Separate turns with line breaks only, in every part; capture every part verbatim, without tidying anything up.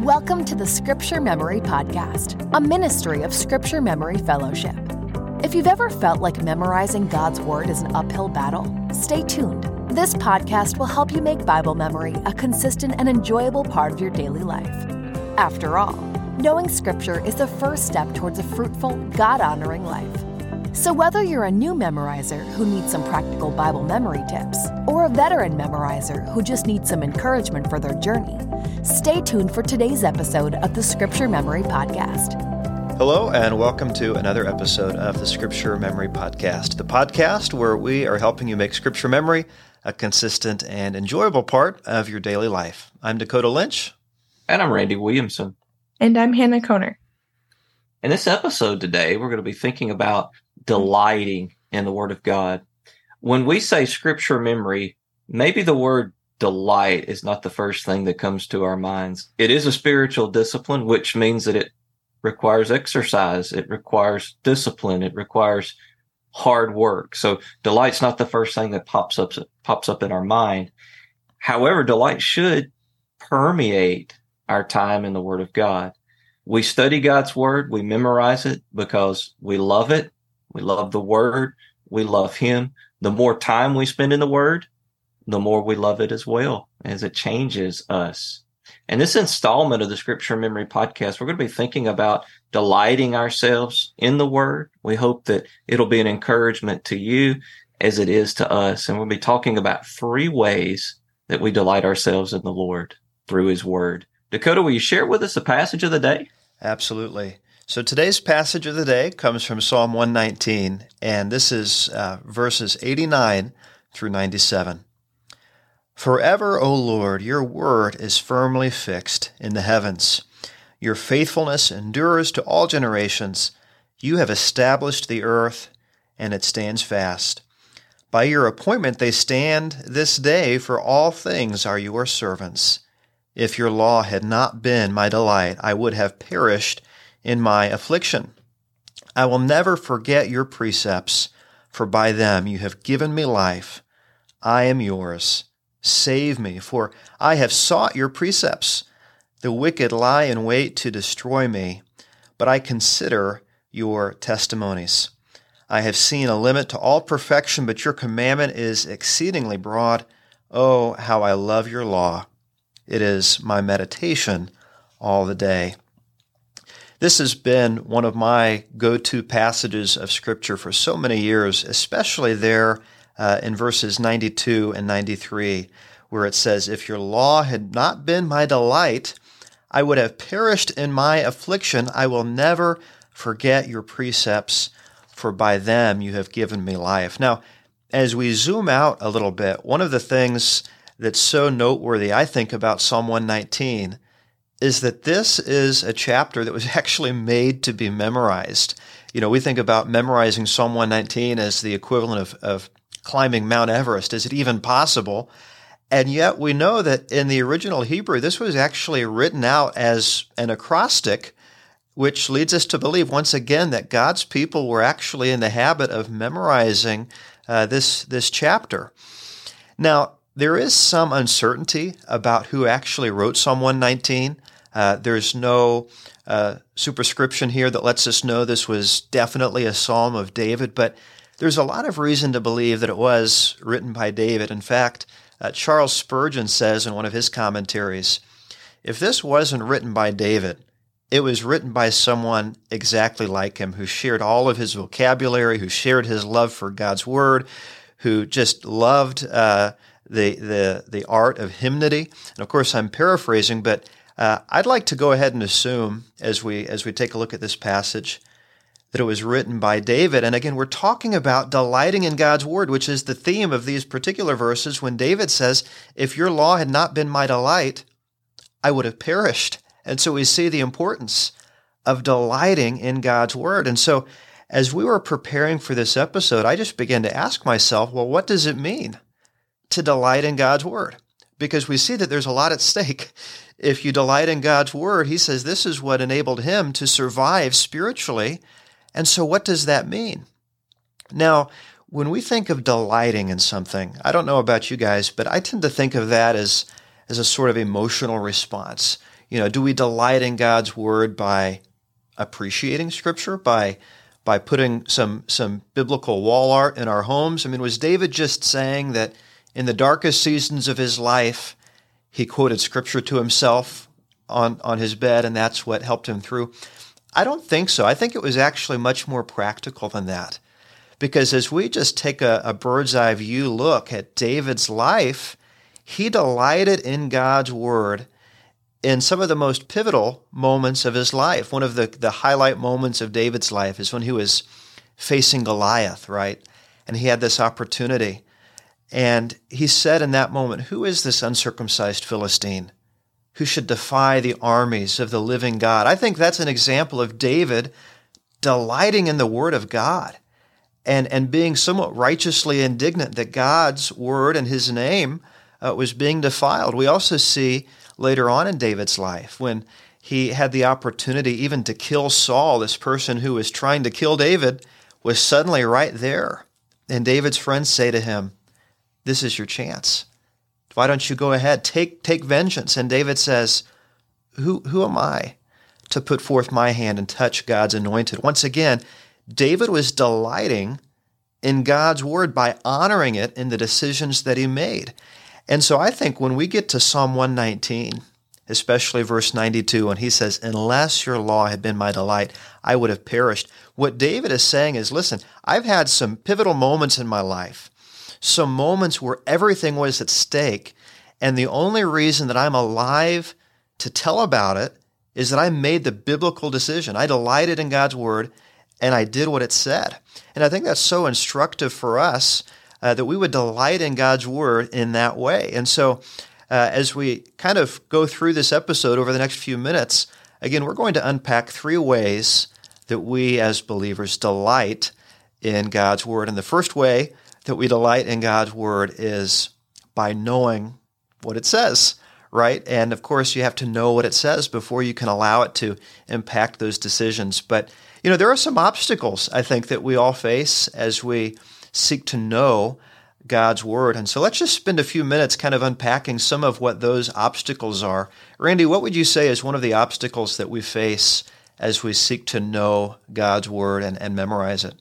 Welcome to the Scripture Memory Podcast, a ministry of Scripture Memory Fellowship. If you've ever felt like memorizing God's Word is an uphill battle, stay tuned. This podcast will help you make Bible memory a consistent and enjoyable part of your daily life. After all, knowing Scripture is the first step towards a fruitful, God-honoring life. So whether you're a new memorizer who needs some practical Bible memory tips, or a veteran memorizer who just needs some encouragement for their journey, stay tuned for today's episode of the Scripture Memory Podcast.
Hello, and welcome to another episode of the Scripture Memory Podcast, the podcast where we are helping you make Scripture memory a consistent and enjoyable part of your daily life. I'm Dakota Lynch.
And I'm Randy Williamson.
And I'm Hannah Koner.
In this episode today, we're going to be thinking about delighting in the Word of God. When we say Scripture memory, maybe the word delight is not the first thing that comes to our minds. It is a spiritual discipline, which means that it requires exercise. It requires discipline. It requires hard work. So delight's not the first thing that pops up, pops up in our mind. However, delight should permeate our time in the Word of God. We study God's Word. We memorize it because we love it. We love the Word. We love Him. The more time we spend in the Word, the more we love it as well, as it changes us. In this installment of the Scripture Memory Podcast, we're going to be thinking about delighting ourselves in the Word. We hope that it'll be an encouragement to you as it is to us. And we'll be talking about three ways that we delight ourselves in the Lord through His Word. Dakota, will you share with us a passage of the day?
Absolutely. So today's passage of the day comes from Psalm one nineteen, and this is uh, verses eighty-nine through ninety-seven. Forever, O Lord, your word is firmly fixed in the heavens. Your faithfulness endures to all generations. You have established the earth, and it stands fast. By your appointment they stand this day, for all things are your servants. If your law had not been my delight, I would have perished in my affliction. I will never forget your precepts, for by them you have given me life. I am yours. Save me, for I have sought your precepts. The wicked lie in wait to destroy me, but I consider your testimonies. I have seen a limit to all perfection, but your commandment is exceedingly broad. Oh, how I love your law. It is my meditation all the day. This has been one of my go-to passages of Scripture for so many years, especially there uh, in verses ninety-two and ninety-three, where it says, if your law had not been my delight, I would have perished in my affliction. I will never forget your precepts, for by them you have given me life. Now, as we zoom out a little bit, one of the things that's so noteworthy, I think, about Psalm one nineteen is that this is a chapter that was actually made to be memorized. You know, we think about memorizing Psalm one nineteen as the equivalent of, of climbing Mount Everest. Is it even possible? And yet we know that in the original Hebrew, this was actually written out as an acrostic, which leads us to believe once again that God's people were actually in the habit of memorizing uh, this, this chapter. Now, there is some uncertainty about who actually wrote Psalm one nineteen. Uh, there's no uh, superscription here that lets us know this was definitely a psalm of David, but there's a lot of reason to believe that it was written by David. In fact, uh, Charles Spurgeon says in one of his commentaries, if this wasn't written by David, it was written by someone exactly like him, who shared all of his vocabulary, who shared his love for God's Word, who just loved uh, the the the art of hymnody. And of course, I'm paraphrasing, but uh, I'd like to go ahead and assume, as we as we take a look at this passage, that it was written by David. And again, we're talking about delighting in God's Word, which is the theme of these particular verses when David says, if your law had not been my delight, I would have perished. And so we see the importance of delighting in God's Word. And so as we were preparing for this episode, I just began to ask myself, well, what does it mean to delight in God's Word? Because we see that there's a lot at stake. If you delight in God's Word, he says this is what enabled him to survive spiritually. And so what does that mean? Now, when we think of delighting in something, I don't know about you guys, but I tend to think of that as, as a sort of emotional response. You know, do we delight in God's word by appreciating Scripture, by by putting some some biblical wall art in our homes? I mean, was David just saying that in the darkest seasons of his life, he quoted Scripture to himself on, on his bed, and that's what helped him through? I don't think so. I think it was actually much more practical than that. Because as we just take a, a bird's eye view look at David's life, he delighted in God's word in some of the most pivotal moments of his life. One of the, the highlight moments of David's life is when he was facing Goliath, right? And he had this opportunity. And he said in that moment, "Who is this uncircumcised Philistine who should defy the armies of the living God?" I think that's an example of David delighting in the word of God and, and being somewhat righteously indignant that God's word and his name uh, was being defiled. We also see later on in David's life when he had the opportunity even to kill Saul, this person who was trying to kill David was suddenly right there. And David's friends say to him, "This is your chance. Why don't you go ahead, take take vengeance?" And David says, who, who am I to put forth my hand and touch God's anointed? Once again, David was delighting in God's word by honoring it in the decisions that he made. And so I think when we get to Psalm one nineteen, especially verse ninety-two, when he says, "Unless your law had been my delight, I would have perished," what David is saying is, listen, I've had some pivotal moments in my life, some moments where everything was at stake, and the only reason that I'm alive to tell about it is that I made the biblical decision. I delighted in God's word, and I did what it said. And I think that's so instructive for us uh, that we would delight in God's word in that way. And so uh, as we kind of go through this episode over the next few minutes, again, we're going to unpack three ways that we as believers delight in God's word. And the first way that we delight in God's word is by knowing what it says, right? And of course, you have to know what it says before you can allow it to impact those decisions. But, you know, there are some obstacles, I think, that we all face as we seek to know God's word. And so let's just spend a few minutes kind of unpacking some of what those obstacles are. Randy, what would you say is one of the obstacles that we face as we seek to know God's word and, and memorize it?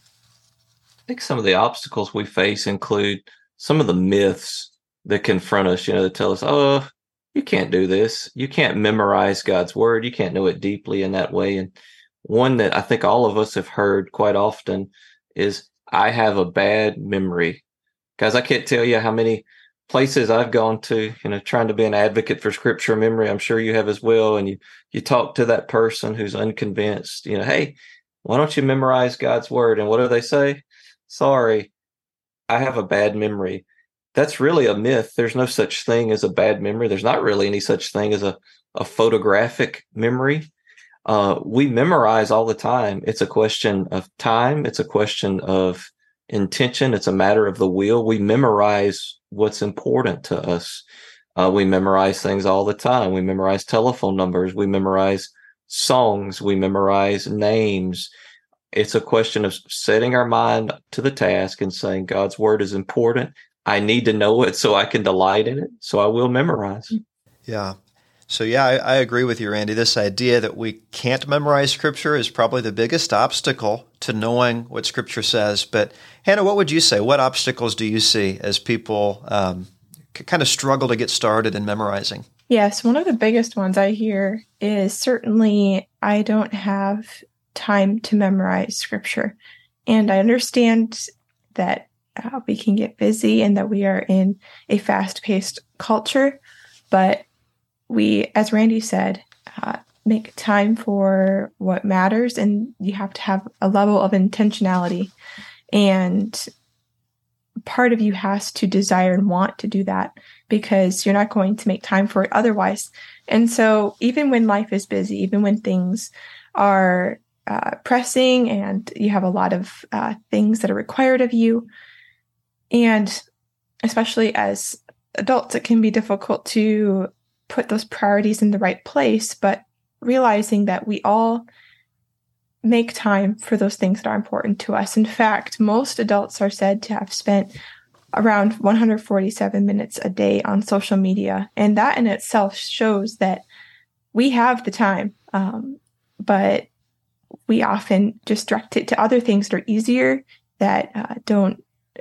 I think some of the obstacles we face include some of the myths that confront us, you know, that tell us, "Oh, you can't do this. You can't memorize God's word. You can't know it deeply in that way." And one that I think all of us have heard quite often is, "I have a bad memory." Guys, I can't tell you how many places I've gone to, you know, trying to be an advocate for scripture memory. I'm sure you have as well. And you, you talk to that person who's unconvinced, you know, "Hey, why don't you memorize God's word?" And what do they say? "Sorry, I have a bad memory." That's really a myth. There's no such thing as a bad memory. There's not really any such thing as a, a photographic memory. Uh, we memorize all the time. It's a question of time. It's a question of intention. It's a matter of the will. We memorize what's important to us. Uh, we memorize things all the time. We memorize telephone numbers. We memorize songs. We memorize names. It's a question of setting our mind to the task and saying, God's word is important. I need to know it so I can delight in it. So I will memorize.
Yeah. So yeah, I, I agree with you, Randy. This idea that we can't memorize Scripture is probably the biggest obstacle to knowing what Scripture says. But Hannah, what would you say? What obstacles do you see as people um, kind of struggle to get started in memorizing?
Yes, one of the biggest ones I hear is certainly I don't have time to memorize Scripture. And I understand that uh, we can get busy and that we are in a fast-paced culture, but we, as Randy said, uh, make time for what matters, and you have to have a level of intentionality. And part of you has to desire and want to do that because you're not going to make time for it otherwise. And so even when life is busy, even when things are uh, pressing and you have a lot of uh, things that are required of you, and especially as adults, it can be difficult to put those priorities in the right place, but realizing that we all make time for those things that are important to us. In fact, most adults are said to have spent around one hundred forty-seven minutes a day on social media. And that in itself shows that we have the time, um, but we often just direct it to other things that are easier, that uh, don't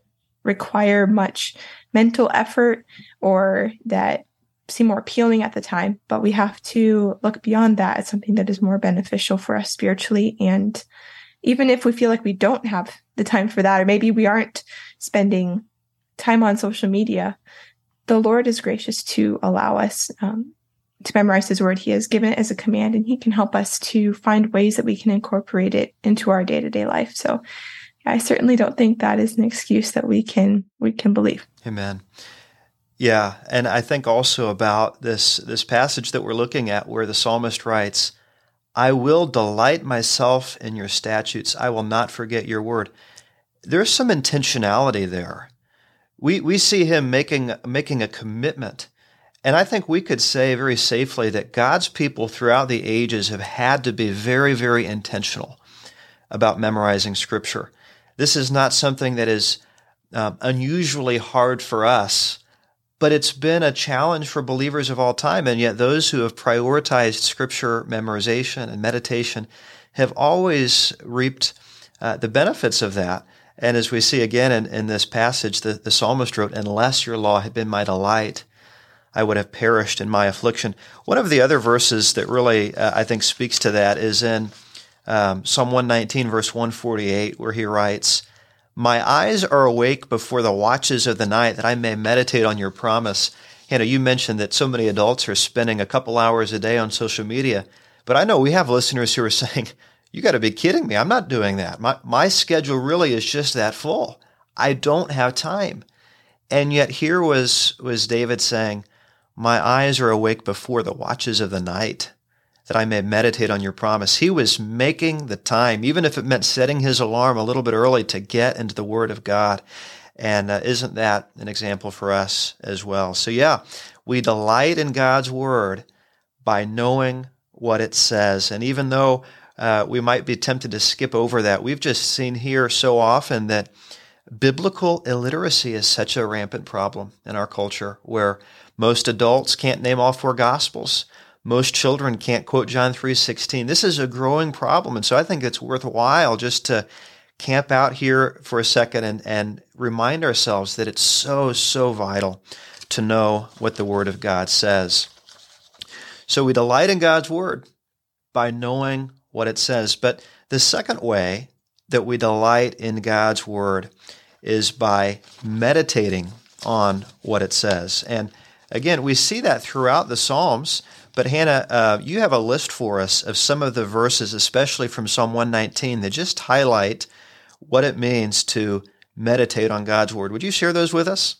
require much mental effort, or that seem more appealing at the time. But we have to look beyond that as something that is more beneficial for us spiritually. And even if we feel like we don't have the time for that, or maybe we aren't spending time on social media, the Lord is gracious to allow us um, to memorize his word. He has given it as a command, and he can help us to find ways that we can incorporate it into our day-to-day life. So I certainly don't think that is an excuse that we can we can believe.
Amen. Yeah, and I think also about this this passage that we're looking at, where the psalmist writes, I will delight myself in your statutes. I will not forget your word. There's some intentionality there. We we see him making making a commitment. And I think we could say very safely that God's people throughout the ages have had to be very, very intentional about memorizing Scripture. This is not something that is um, unusually hard for us, but it's been a challenge for believers of all time. And yet those who have prioritized Scripture memorization and meditation have always reaped uh, the benefits of that. And as we see again in, in this passage, the, the psalmist wrote, unless your law had been my delight, I would have perished in my affliction. One of the other verses that really, uh, I think, speaks to that is in um, Psalm one nineteen, verse one forty-eight, where he writes, my eyes are awake before the watches of the night, that I may meditate on your promise. Hannah, you mentioned that so many adults are spending a couple hours a day on social media, but I know we have listeners who are saying, you got to be kidding me. I'm not doing that. My, my schedule really is just that full. I don't have time. And yet here was, was David saying, my eyes are awake before the watches of the night, that I may meditate on your promise. He was making the time, even if it meant setting his alarm a little bit early to get into the Word of God. And uh, isn't that an example for us as well? So yeah, we delight in God's Word by knowing what it says. And even though uh, we might be tempted to skip over that, we've just seen here so often that biblical illiteracy is such a rampant problem in our culture, where most adults can't name all four Gospels. Most children can't quote John three sixteen. This is a growing problem, and so I think it's worthwhile just to camp out here for a second and, and remind ourselves that it's so, so vital to know what the Word of God says. So we delight in God's Word by knowing what it says. But the second way that we delight in God's Word is by meditating on what it says. And again, we see that throughout the Psalms, but Hannah, uh, you have a list for us of some of the verses, especially from Psalm one nineteen, that just highlight what it means to meditate on God's Word. Would you share those with us?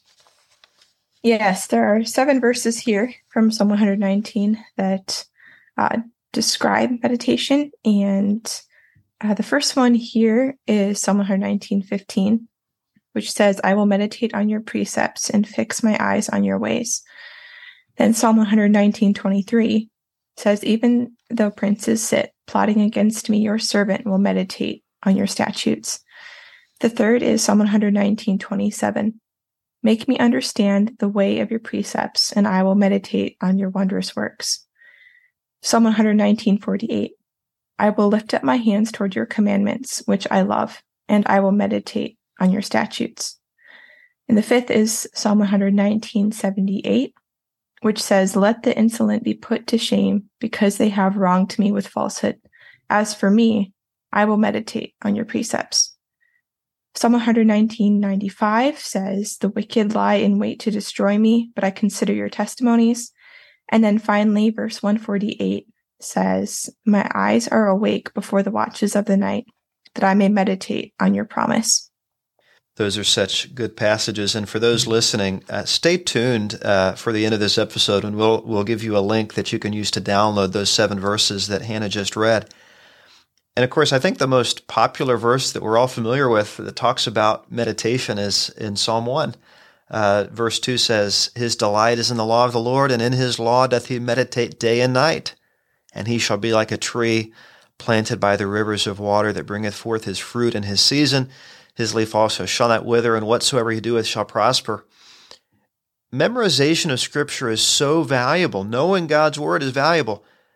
Yes, there are seven verses here from Psalm one nineteen that uh, describe meditation. And uh, the first one here is Psalm one nineteen fifteen, which says, I will meditate on your precepts and fix my eyes on your ways. Then Psalm one nineteen twenty-three says, even though princes sit plotting against me, your servant will meditate on your statutes. The third is Psalm one nineteen twenty-seven. Make me understand the way of your precepts, and I will meditate on your wondrous works. Psalm one nineteen forty-eight. I will lift up my hands toward your commandments, which I love, and I will meditate on your statutes. And the fifth is Psalm one nineteen seventy-eight, which says, let the insolent be put to shame because they have wronged me with falsehood. As for me, I will meditate on your precepts. Psalm one nineteen ninety-five says, the wicked lie in wait to destroy me, but I consider your testimonies. And then finally, verse one forty-eight says, my eyes are awake before the watches of the night, that I may meditate on your promise.
Those are such good passages. And for those listening, uh, stay tuned uh, for the end of this episode, and we'll we'll give you a link that you can use to download those seven verses that Hannah just read. And of course, I think the most popular verse that we're all familiar with that talks about meditation is in Psalm one. Uh, verse two says, his delight is in the law of the Lord, and in his law doth he meditate day and night. And he shall be like a tree planted by the rivers of water that bringeth forth his fruit in his season. His leaf also shall not wither, and whatsoever he doeth shall prosper. Memorization of Scripture is so valuable. Knowing God's Word is valuable.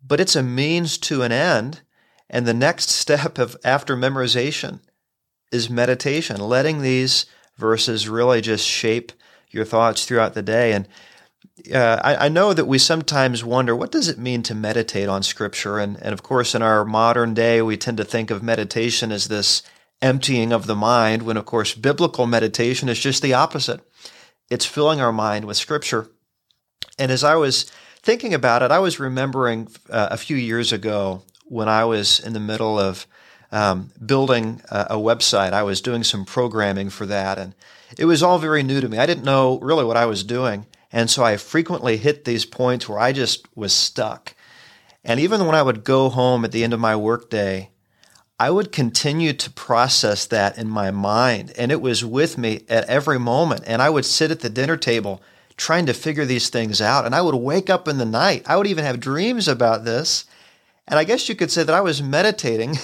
but it's a means to an end. And the next step of after memorization is meditation, letting these verses really just shape your thoughts throughout the day. And uh, I, I know that we sometimes wonder, what does it mean to meditate on Scripture? And, and of course, in our modern day, we tend to think of meditation as this emptying of the mind, when of course, biblical meditation is just the opposite. It's filling our mind with Scripture. And as I was thinking about it, I was remembering uh, a few years ago when I was in the middle of um, building a, a website. I was doing some programming for that, and it was all very new to me. I didn't know really what I was doing, and so I frequently hit these points where I just was stuck. And even when I would go home at the end of my workday, I would continue to process that in my mind, and it was with me at every moment. And I would sit at the dinner table trying to figure these things out, and I would wake up in the night. I would even have dreams about this. And I guess you could say that I was meditating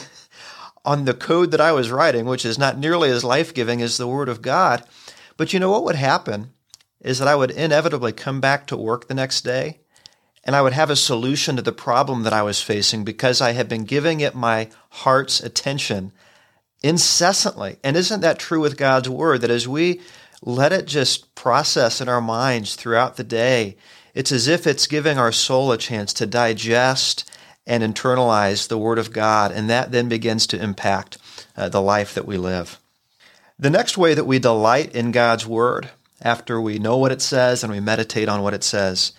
on the code that I was writing, which is not nearly as life-giving as the Word of God. But you know what would happen is that I would inevitably come back to work the next day, and I would have a solution to the problem that I was facing because I had been giving it my heart's attention incessantly. And isn't that true with God's Word, that as we let it just process in our minds throughout the day, it's as if it's giving our soul a chance to digest and internalize the Word of God, and that then begins to impact uh, the life that we live. The next way that we delight in God's Word, after we know what it says and we meditate on what it says,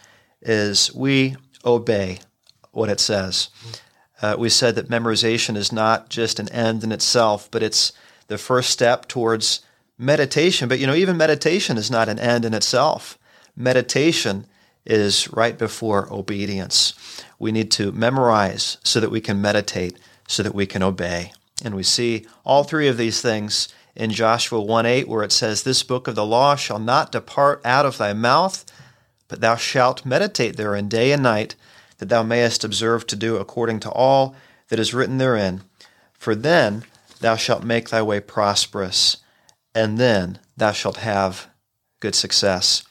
is we obey what it says. Uh, we said that memorization is not just an end in itself, but it's the first step towards meditation. But you know, even meditation is not an end in itself. Meditation is right before obedience. We need to memorize so that we can meditate, so that we can obey. And we see all three of these things in Joshua one eight, where it says, "This book of the law shall not depart out of thy mouth, but thou shalt meditate therein day and night, that thou mayest observe to do according to all that is written therein. For then thou shalt make thy way prosperous, and then thou shalt have good success."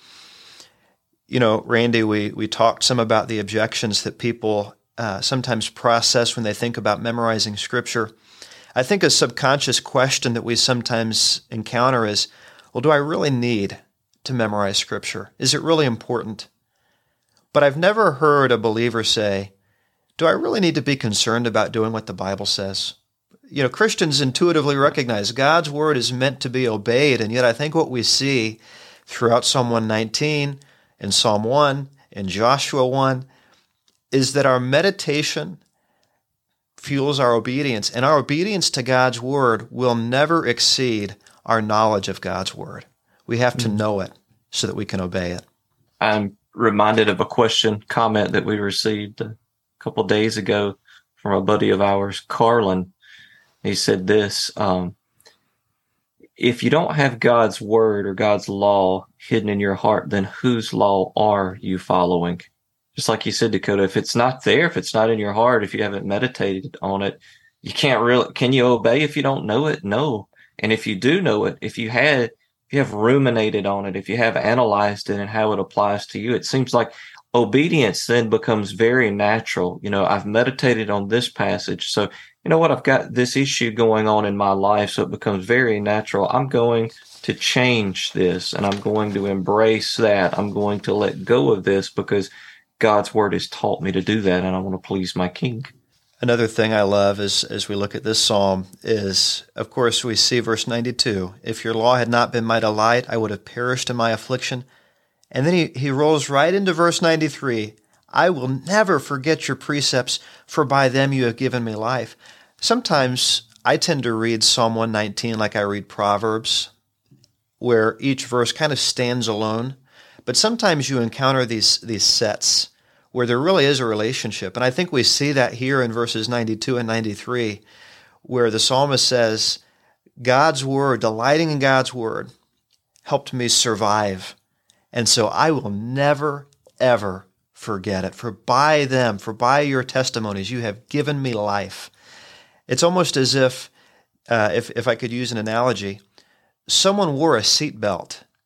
You know, Randy, we, we talked some about the objections that people uh, sometimes process when they think about memorizing Scripture. I think a subconscious question that we sometimes encounter is, well, do I really need to memorize Scripture? Is it really important? But I've never heard a believer say, do I really need to be concerned about doing what the Bible says? You know, Christians intuitively recognize God's Word is meant to be obeyed, and yet I think what we see throughout Psalm one nineteen, in Psalm one, in Joshua one, is that our meditation fuels our obedience, and our obedience to God's Word will never exceed our knowledge of God's Word. We have to know it so that we can obey it.
I'm reminded of a question, comment that we received a couple of days ago from a buddy of ours, Carlin. He said this, um, if you don't have God's Word or God's law hidden in your heart, then whose law are you following? Just like you said, Dakota, if it's not there, if it's not in your heart, if you haven't meditated on it, you can't really, can you obey if you don't know it? No. And if you do know it, if you had, if you have ruminated on it, if you have analyzed it and how it applies to you, it seems like obedience then becomes very natural. You know, I've meditated on this passage. So, you know what? I've got this issue going on in my life. So it becomes very natural. I'm going to change this and I'm going to embrace that. I'm going to let go of this because God's Word has taught me to do that. And I want to please my King.
Another thing I love is, as we look at this psalm is, of course, we see verse ninety-two. If your law had not been my delight, I would have perished in my affliction. And then he, he rolls right into verse ninety-three. I will never forget your precepts, for by them you have given me life. Sometimes I tend to read Psalm one nineteen like I read Proverbs, where each verse kind of stands alone. But sometimes you encounter these, these sets where there really is a relationship. And I think we see that here in verses ninety-two and ninety-three, where the psalmist says, God's Word, delighting in God's Word, helped me survive. And so I will never, ever forget it. For by them, for by your testimonies, you have given me life. It's almost as if, uh, if, if I could use an analogy, someone wore a seatbelt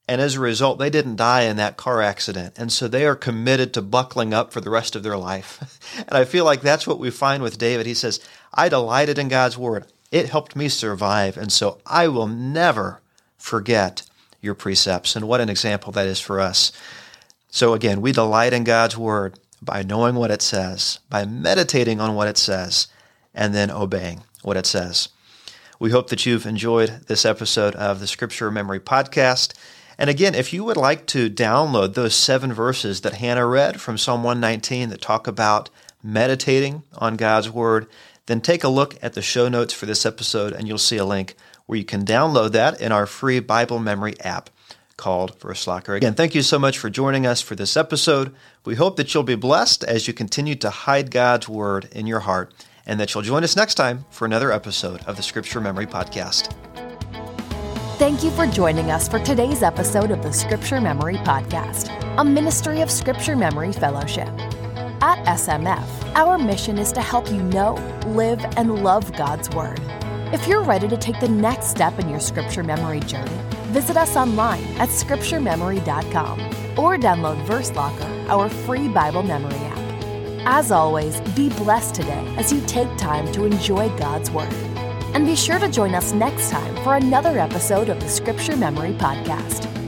And as a result, they didn't die in that car accident. And so they are committed to buckling up for the rest of their life. And I feel like that's what we find with David. He says, I delighted in God's word. It helped me survive. And so I will never forget your precepts. And what an example that is for us. So again, we delight in God's word by knowing what it says, by meditating on what it says, and then obeying what it says. We hope that you've enjoyed this episode of the Scripture Memory Podcast. And again, if you would like to download those seven verses that Hannah read from Psalm one nineteen that talk about meditating on God's Word, then take a look at the show notes for this episode and you'll see a link where you can download that in our free Bible memory app called VerseLocker. Again, thank you so much for joining us for this episode. We hope that you'll be blessed as you continue to hide God's Word in your heart, and that you'll join us next time for another episode of the Scripture Memory Podcast.
Thank you for joining us for today's episode of the Scripture Memory Podcast, a ministry of Scripture Memory Fellowship. At S M F, our mission is to help you know, live, and love God's Word. If you're ready to take the next step in your Scripture Memory journey, visit us online at scripture memory dot com or download VerseLocker, our free Bible memory app. As always, be blessed today as you take time to enjoy God's Word. And be sure to join us next time for another episode of the Scripture Memory Podcast.